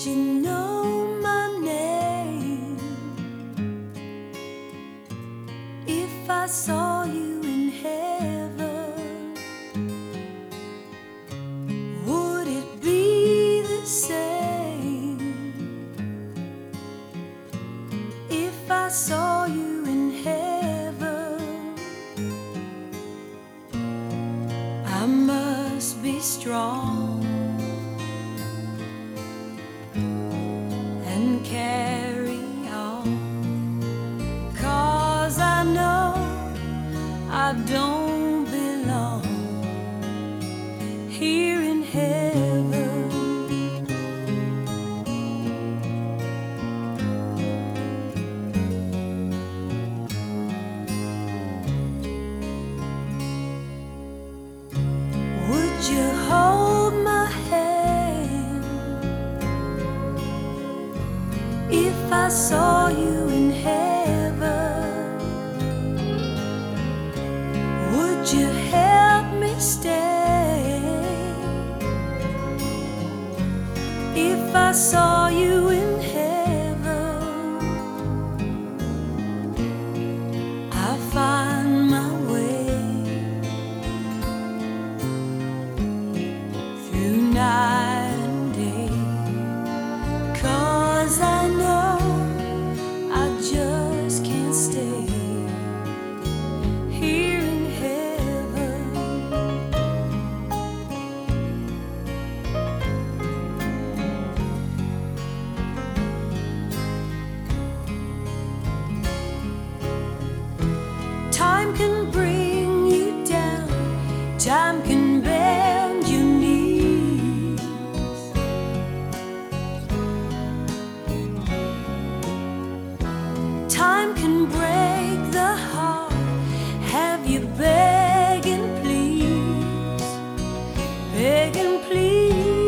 you know my name if I saw you in heaven? Would it be the same if I saw you in heaven? I must be strong and carry on, 'cause I know I don't belong here in heaven. Would you hold my hand if I saw you in heaven? Would you help me stay if I saw you in heaven? I find my way through night and day, 'cause I know I just can't stay here in heaven. Time can bring you down, time can bend your knees. Time can break the heart, have you begging please, begging please.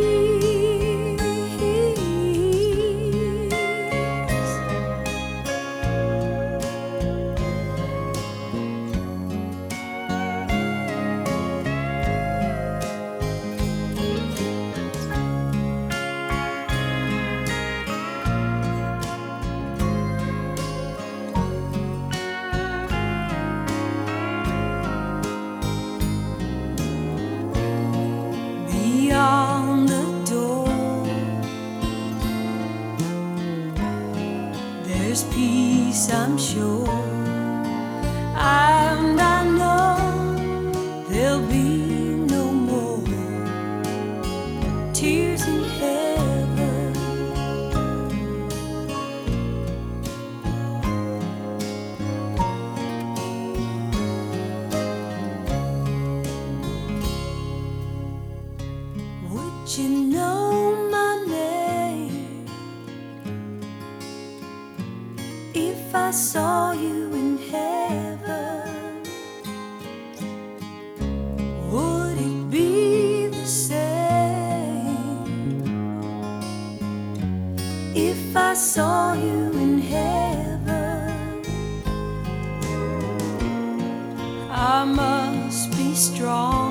Beyond the door, there's peace, I'm sure, and I know there'll be no more tears in heaven. Would you know my name if I saw you in heaven? Would it be the same if I saw you in heaven? I must be strong